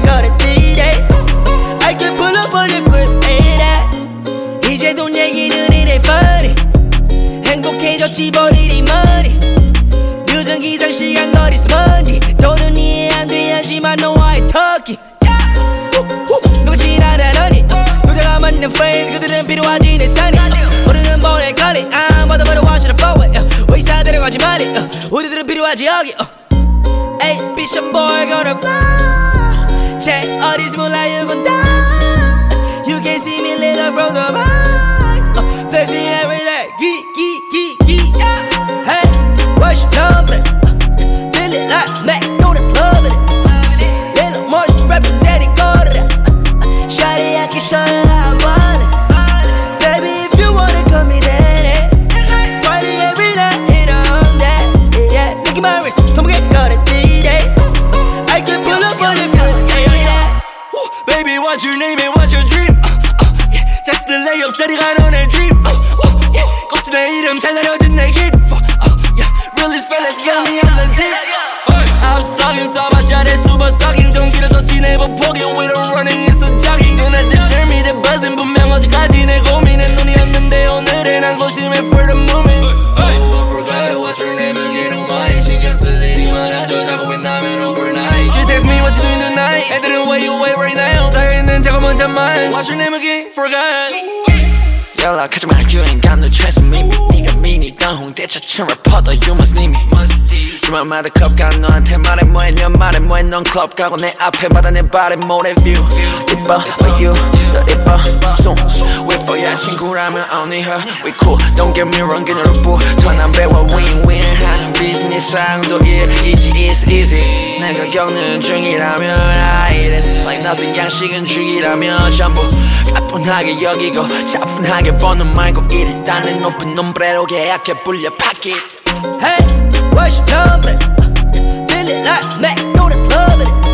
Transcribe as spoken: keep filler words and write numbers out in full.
거는 띠래 I can pull up on your quick lady 이제 돈 얘기는 it ain't funny 행복해졌지 but it ain't money 요즘 기상 시간 거리 스먼지 돈은 이해 안 돼야지만 너와 의 터키 누가 지나다더니 노래가 맞는 friends 그들은 필요하지 내 산이 모르는 보낼 거리 안 봐도 봐도 watch it forward 의사 데려가지 말이 우리들은 필요하지 여기 Hey bitch I'm boy gonna fly 제 어디서 몰라 you gon' die You can see me lit up from the back Flexing every day geek geek geek geek Hey what's your number Feel it like McDonald's loving it Little Morris representing go to that Shawty I can show you how I want it Baby if you wanna come me daddy Party every night and on that Yeah look at my wrist don't get caught at D-Day I can pull up on the good yeah Baby what's your name and what's your dream uh, uh, yeah. Just the layup 자리가 너의 dream uh, uh, yeah. 꼭지 내 이름 잘 날려진 내 길 uh, yeah. Really fellas get me on the deep I'm stuck inside my 자리에 수박 삭인 좀 길어서 지내본 포기 We don't running it's a jogging Do not disturb me the buzzing 분명 어제까지 내 고민은 눈이 없는데 오늘은 난 고심해 for the moment I forgot what's your name again on mine 신경 쓸 일이 많아져 자고 있다면 overnight She text me what you doing tonight 애들은 where you wait right now 쌓여있는 작업은 잠만 What's your name again? Forgot 연락하지 마 you ain't got no chance of me 네가 미니던 홍대처럼 래퍼도 you must need me 주말마다 컵 가 너한테 말해 뭐해 네 말해 뭐해 넌 클럽 가고 내 앞에 받아 내 발에 모래 view 이뻐 but you 더 이뻐 soon wait for ya 친구라면 only her we cool don't get me wrong 그녀를 부터난 배워 win win 하는 비즈니스 상도 easy is easy 내가 겪는 중이라면 I eat it like nothing 양식은 죽이라면 전부 가뿐하게 여기고 차분하게 버는 말고 일단은 높은 놈브레로 계약해 불려 pocket Hey what's your number? Feel it like McDonald's loving it